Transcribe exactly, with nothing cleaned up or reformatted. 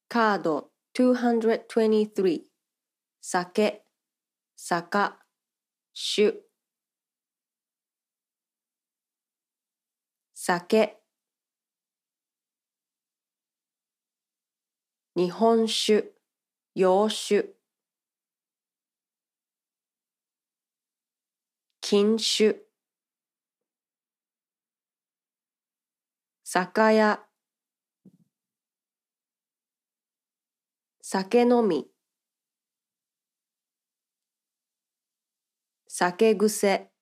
カードにひゃくにじゅうさん、酒、酒、酒、酒、日本酒、洋酒、禁酒、酒屋、酒飲み、酒癖、